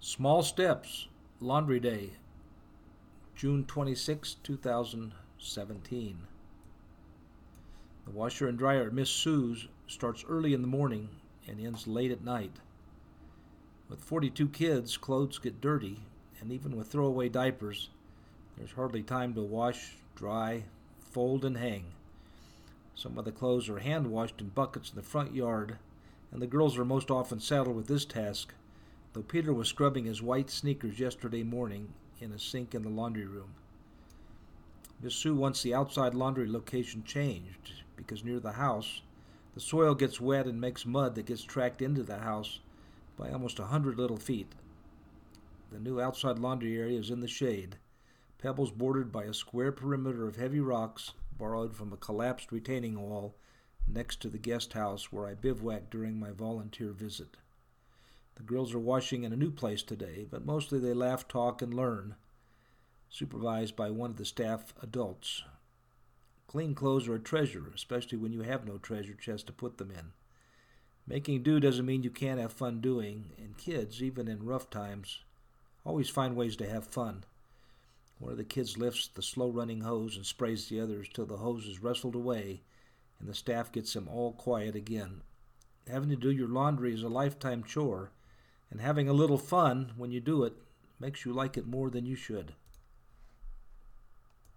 Small Steps, Laundry Day, June 26, 2017. The washer and dryer at Miss Sue's starts early in the morning and ends late at night. With 42 kids, clothes get dirty, and even with throwaway diapers, there's hardly time to wash, dry, fold, and hang. Some of the clothes are hand washed in buckets in the front yard, and the girls are most often saddled with this task, though Peter was scrubbing his white sneakers yesterday morning in a sink in the laundry room. Miss Sue wants the outside laundry location changed because near the house, the soil gets wet and makes mud that gets tracked into the house by almost 100 little feet. The new outside laundry area is in the shade, pebbles bordered by a square perimeter of heavy rocks borrowed from a collapsed retaining wall next to the guest house where I bivouacked during my volunteer visit. The girls are washing in a new place today, but mostly they laugh, talk, and learn, supervised by one of the staff adults. Clean clothes are a treasure, especially when you have no treasure chest to put them in. Making do doesn't mean you can't have fun doing, and kids, even in rough times, always find ways to have fun. One of the kids lifts the slow-running hose and sprays the others till the hose is wrestled away, and the staff gets them all quiet again. Having to do your laundry is a lifetime chore, and having a little fun when you do it makes you like it more than you should.